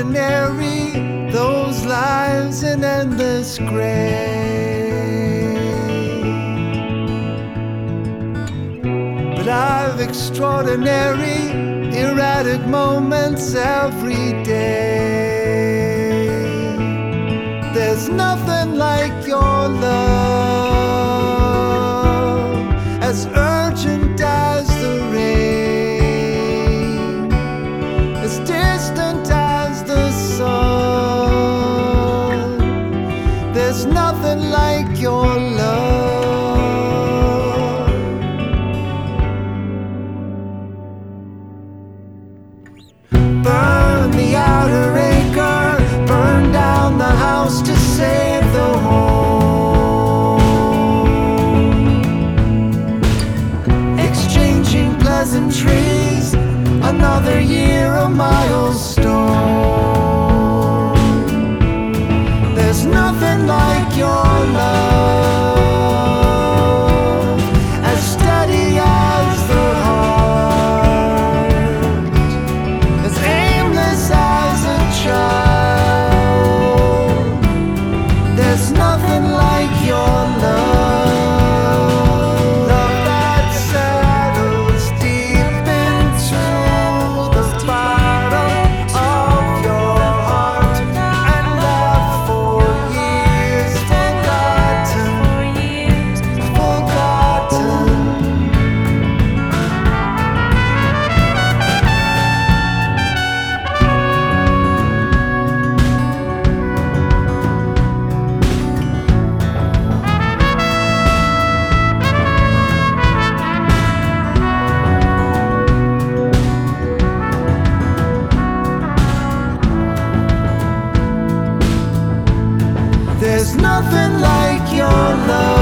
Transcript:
ordinary, those lives in endless gray. But I've extraordinary, erratic moments every day. There's nothing like your love, as urgent as the rain, as distant as the sun. There's nothing like your love. Burn the outer acre, burn down the house to save the home. Exchanging pleasantries, another year a milestone. There's nothing like your love, as steady as the heart, as aimless as a child. There's nothing like your love, love that settles deep into the bottom of your heart and left for years forgotten, forgotten. There's nothing like your love.